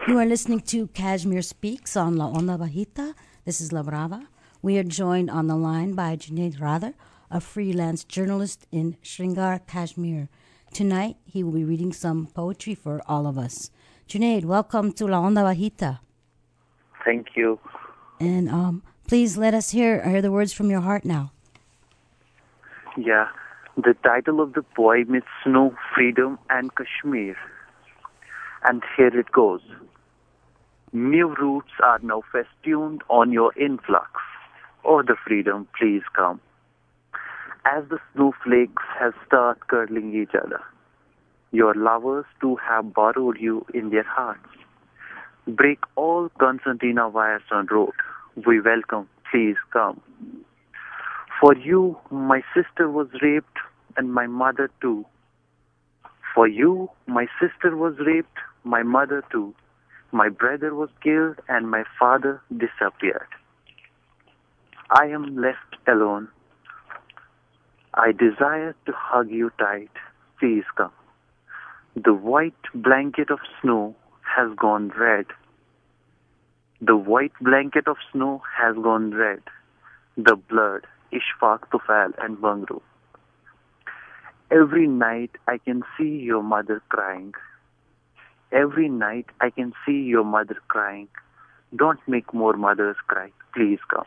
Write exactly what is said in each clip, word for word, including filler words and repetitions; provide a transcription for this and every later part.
You are listening to Kashmir Speaks on La Onda Bajita. This is La Brava. We are joined on the line by Junaid Radar, a freelance journalist in Srinagar, Kashmir. Tonight, he will be reading some poetry for all of us. Junaid, welcome to La Onda Bajita. Thank you. And um, please let us hear, hear the words from your heart now. Yeah, the title of the poem is Snow, Freedom and Kashmir. And here it goes. New roots are now festooned on your influx. Oh, the freedom, please come. As the snowflakes have started curling each other, your lovers too have borrowed you in their hearts. Break all concertina wires on road. We welcome, please come. For you, my sister was raped, and my mother too. For you, my sister was raped, my mother too. My brother was killed and my father disappeared. I am left alone. I desire to hug you tight. Please come. The white blanket of snow has gone red. The white blanket of snow has gone red. The blood, Ishfaq, Tufal and Bangru. Every night I can see your mother crying. Every night I can see your mother crying. Don't make more mothers cry. Please come.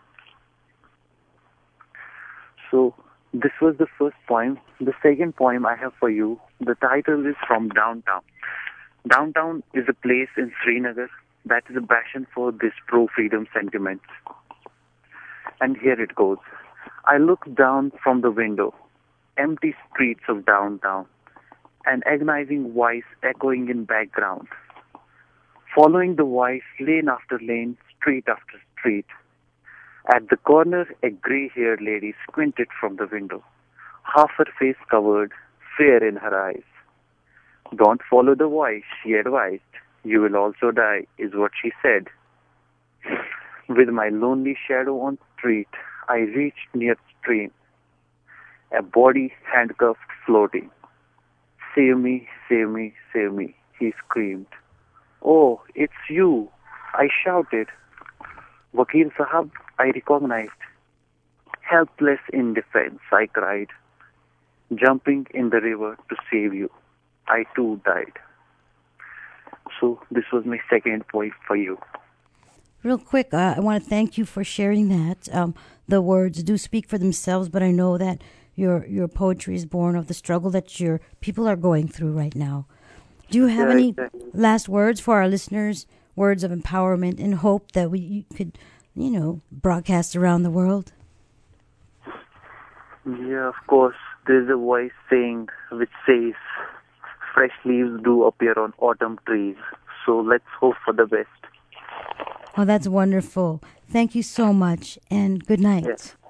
So, this was the first poem. The second poem I have for you, the title is From Downtown. Downtown is a place in Srinagar that is a bastion for this pro-freedom sentiment. And here it goes. I look down from the window, empty streets of downtown, an agonizing voice echoing in background. Following the voice, lane after lane, street after street. At the corner, a grey-haired lady squinted from the window, half her face covered, fear in her eyes. Don't follow the voice, she advised. You will also die, is what she said. With my lonely shadow on the street, I reached near the stream. A body handcuffed floating. Save me, save me, save me, he screamed. Oh, it's you, I shouted. Vakil Sahab, I recognized. Helpless in defense, I cried. Jumping in the river to save you, I too died. So this was my second point for you. Real quick, uh, I want to thank you for sharing that. Um, the words do speak for themselves, but I know that your your poetry is born of the struggle that your people are going through right now. Do you have Yeah, any exactly. last words for our listeners? Words of empowerment and hope that we you could, you know, broadcast around the world? Yeah, of course. There's a voice saying which says, fresh leaves do appear on autumn trees. So let's hope for the best. Oh, that's wonderful. Thank you so much, and good night. Yeah.